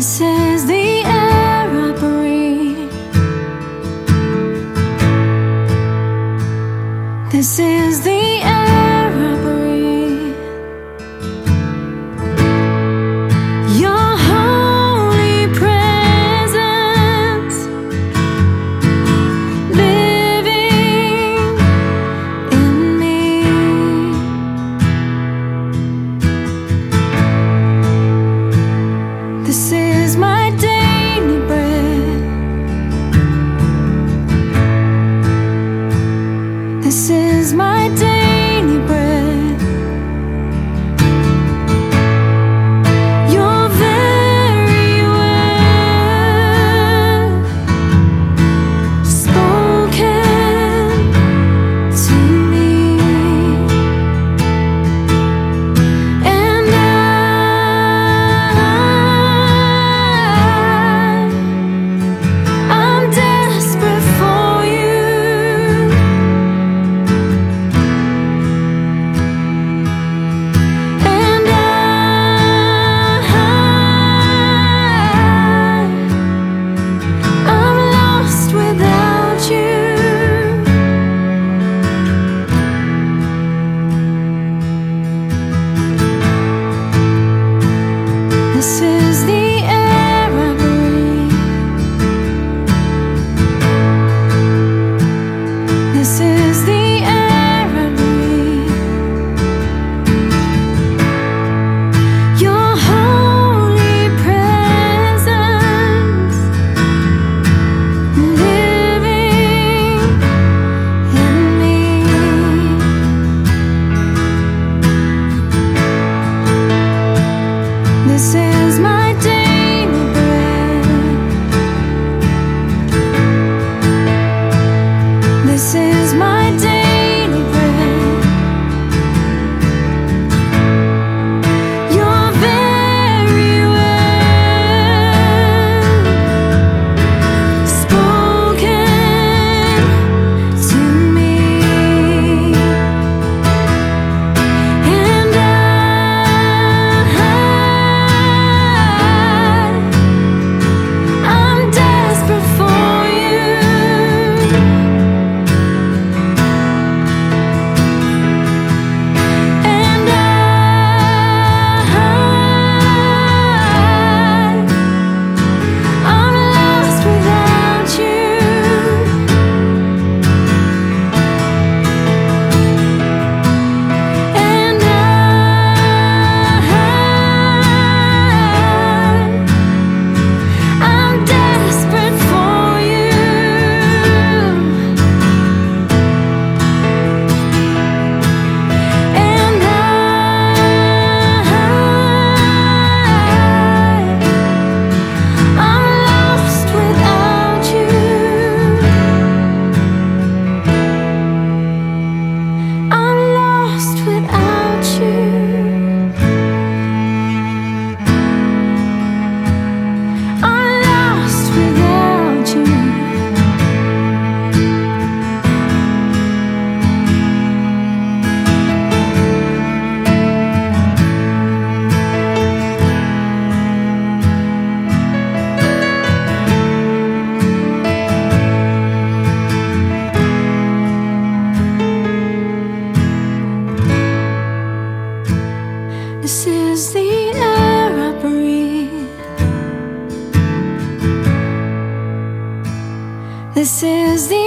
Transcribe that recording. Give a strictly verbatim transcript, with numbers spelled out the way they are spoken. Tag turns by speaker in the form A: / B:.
A: This is the air I breathe. This is the air I breathe. Your holy presence living in me. This is my daily bread. This is my daily bread. Your very word spoken to me, and I, I'm desperate for you. And I, I'm lost without you. This is the air I breathe. This is the air I breathe. Your holy presence living in me. This is my daily bread. This is my daily bread. Your very word spoken to me, and I, I'm desperate for you. And I, I'm lost without you. And I, I'm desperate for you. And I, I'm lost without you. I'm lost without you. I'm lost without you. This is the air I breathe. This is the